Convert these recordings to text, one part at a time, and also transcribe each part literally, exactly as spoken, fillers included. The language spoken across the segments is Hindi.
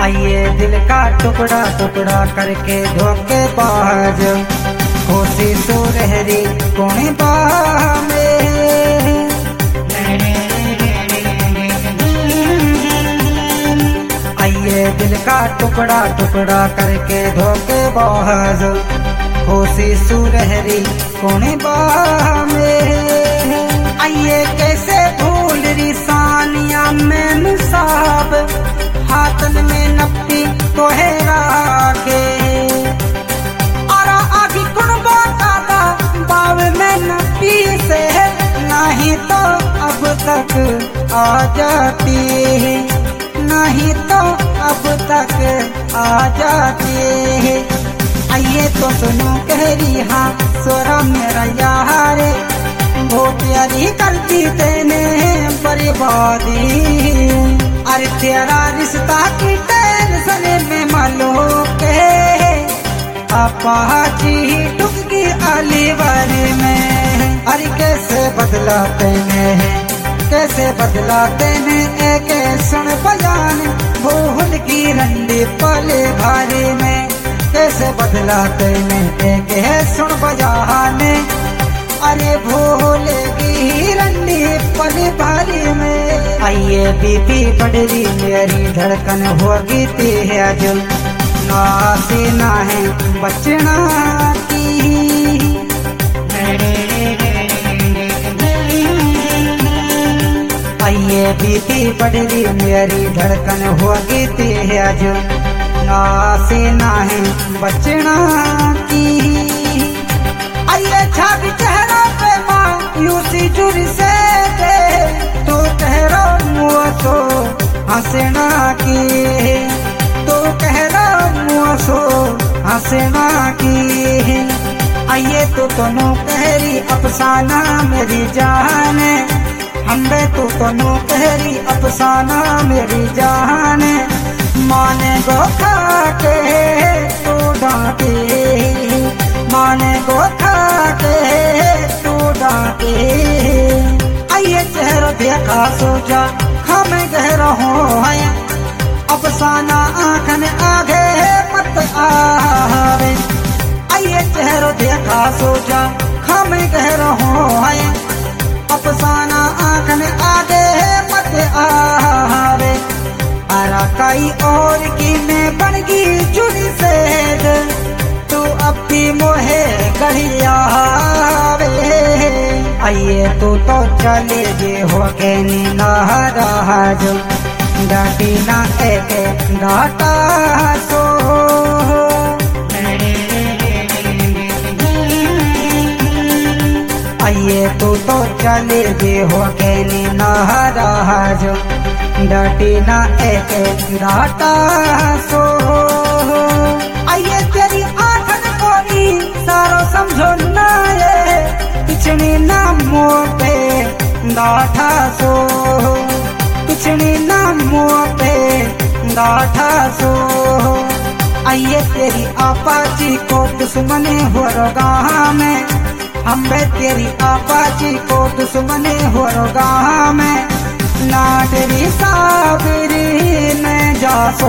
आइए दिल का टुकड़ा टुकड़ा करके धोखेबाज कोशिश सुरहरी कोने बाह में। आइए दिल का टुकड़ा टुकड़ा करके धोखेबाज कोशिश सुरहरी कोने बाह में। आइए कैसे भूल रही सानिया में साहब हाथन में नपी तो है रागे और आगे कुण बताता बाव में नपी से नहीं तो अब तक आ जाती, नहीं तो अब तक आ जाती। आइए तो सुनो कह रही हाँ सोरा मेरा यार वो प्यारी करती तेने बर्बादी। अरे तेरा रिश्ता की टेंशन में मालो के अपाची टुकगी अलीवर में। अरे कैसे बदला तेने कैसे बदला तेने एक सुन बयान भूल की रंडी पले भारी में। कैसे बदला तेने एक सुन बयान अरे भोले की रंडी पली भारी में। आइए बीपी बढ़ रही मेरी धड़कन होगी तेज नासी ना है बचना की। आइए बीपी बढ़ रही मेरी धड़कन होगी तेज नासी ना है बचना की। आइए छापी चेहरा पे मायूसी जुरी से दे तो कहरा मुआ सो हंसना की, तो कहरा मुआ सो हंसना की। आइए तो तनु कहरी अफसाना मेरी जान हम्बे तो तनु कहरी अफसाना मेरी जान। माने गो खा के तो डांटे माने गो खा के तो डांटे। आइए चेहरा देखा सोचा हम गहरा हो अफसाना आंखन आगे मत आवे। आइए चेहरा देखा सोचा हम गहरा हो अफसाना आंखन आगे मत आवे। अरा कई और की मैं बन गई चुरी से तू अब भी मोहे गढ़िया। आइए तू तो चले जे हो के नारा जो डाटी ना एक डाटा सो। आइए तू तो चले जे हो के नारा जो डाटी ना एक डाटा सो। आइए तेरी आंखन कोई सारो समझो ना ये पिछड़ी ना मुँह पे डाठा सो, पिछड़ी ना मुँह पे डाठा सो। आइए तेरी आपाची को दुश्मने हो रोगा में हम्बे तेरी आपाची को दुश्मने हो रोगा में। नाटरी साबरी में जा सो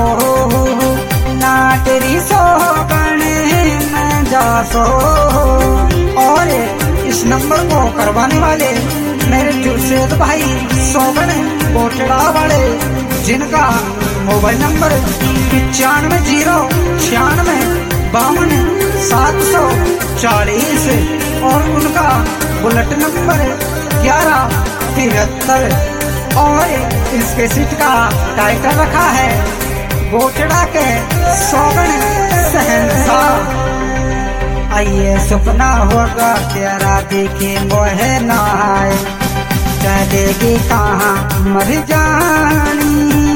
नाटरी सो गणे में जा सो। और इस नंबर को करवाने वाले मेरे जुर्शेद भाई सोगन कोटड़ा वाले जिनका मोबाइल नंबर पचानवे जीरो छियानवे बावन सात सौ चालीस और उनका बुलेट नंबर ग्यारह तिहत्तर और इसके सीट का टाइटल रखा है गोचड़ा के सोगन शहंशाह। आइए सपना होगा तेरा देखे मोहे नहाए चलेगी कहाँ मर जानी।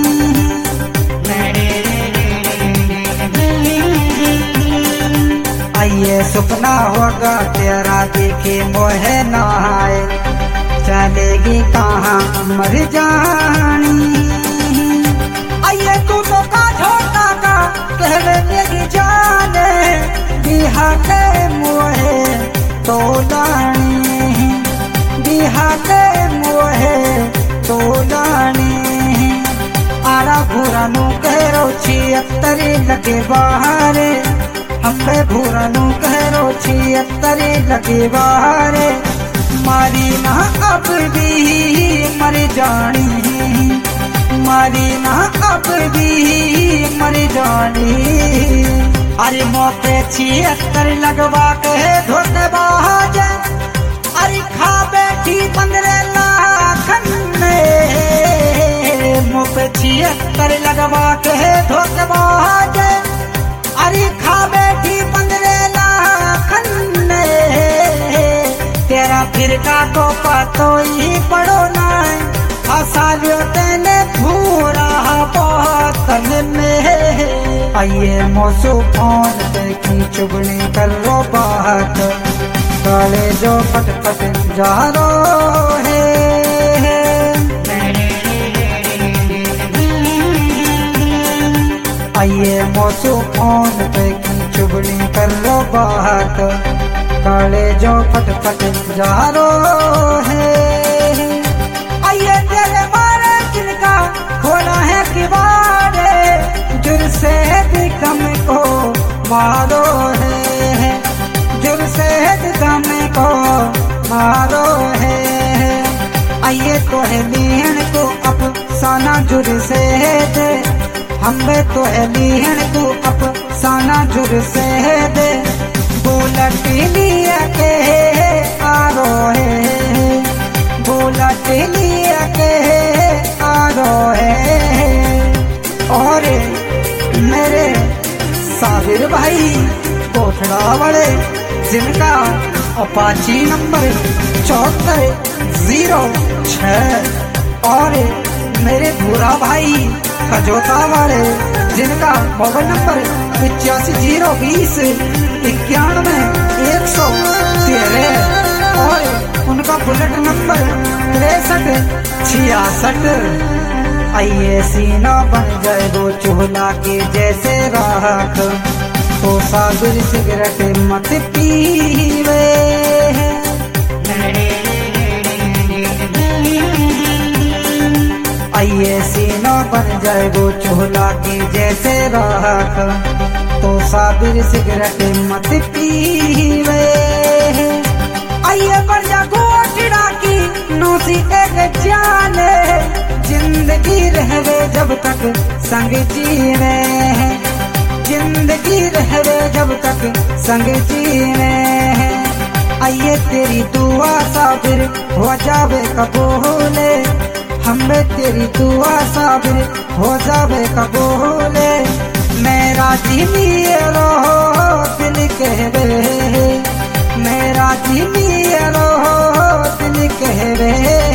आइए सपना होगा तेरा देखे मोहे नहाए चलेगी कहाँ मर जानी। आइए तू तो का छोटा का कहले मेरी जाने बिहा के मोहे तो लानी बिहा के मोहे तो लानी। आरा भूरा नू करो छिहत्तरी लगे बाहरे, हम्बे भूरा नू करो छिहत्तरी लगे बाहरे। मारी ना अब भी मर जानी, मारी ना अब भी मर जानी। अरे मौके छिहत्तर लगवा के धोते बाज, अरे खा बैठी पंद्रह लाख में। मौके छिहत्तर लगवा के धोते बाज, अरे खा बैठी पंद्रह लाख में। तेरा फिर का तो पतो ही पड़ो ना, हसालियो तेने भूरा बोतल में। आइए मौसू फोन पे की चुगली कर रो बात, काले जो पट पट जा रो है। आइए मौसू फोन पे की चुगली कर रो बात, काले जो पट पट जा रो है। आइए तेरे मारे जिनका खोला है किवाड़े, जुर से भी कम को मारो है, जुर से भी कम को मारो है। आइए तो है लीहन को अफसाना जुर से दे, हमें तो है लीहन को अफसाना जुर से दे। बुलट लिया के आरो है, बुलट लिया के आरो है। और मेरे साबिर भाई कोठड़ा वाले, जिनका अपाची नंबर चौहत्तर जीरो छः। और मेरे भूरा भाई खजोता वाले, जिनका मोबाइल नंबर पचासी जीरो बीस इक्यानवे एक सौ तेरह। और उनका बुलेट नंबर तिरसठ छियासठ। आइए सीना बन जाए वो चूल्हा के जैसे राख, तो साबिर सिगरेट मत पीवे। आइए सीना बन जाए वो चूल्हा की जैसे राख, तो साबिर सिगरेट मत पीवे। आइए बढ़ जा गोटड़ा की नौसी एक जाने, जिंदगी रहवे जब तक संग जीने, जिंदगी रहवे जब तक संग जीने। आइए तेरी दुआ साबिर हो जावे कबूले, हमें तेरी दुआ साबिर हो जावे कबूले। मेरा जी मेरो दिल कहवे, मेरा जी मेरो दिल कहवे।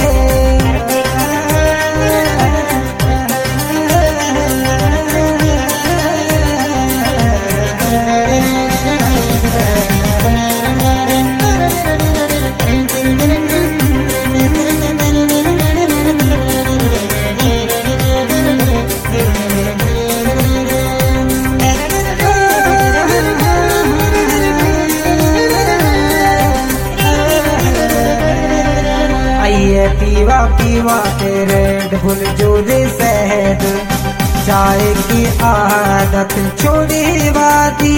पीवा पीवा के रेड बुल जूली शहद, चाय की आदत छोड़ी वादी।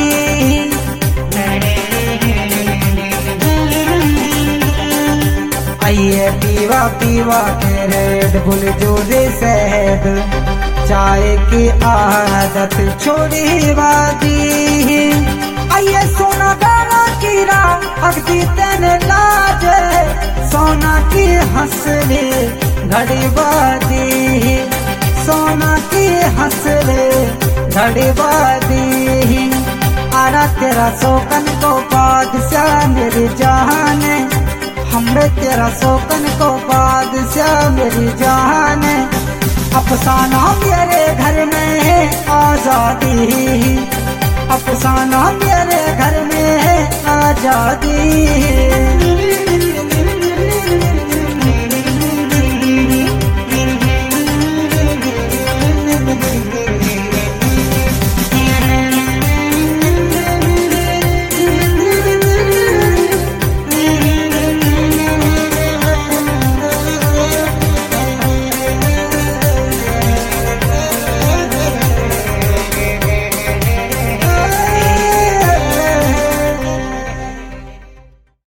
आइए पीवा पीवा के रेड बुल जूली शहद, चाय की आदत छोड़ी वादी। आइए सोना गाना की राह अगदी तेने लाज, सोना की हंसले घड़ी बादी, सोना की हंसले घड़ी बादी। आरा तेरा सोकन को बादशाह मेरी जान, हमें तेरा सोकन को बादशाह मेरी जान। अफसाना मेरे घर में है आजादी, अफसाना मेरे घर में है आजादी।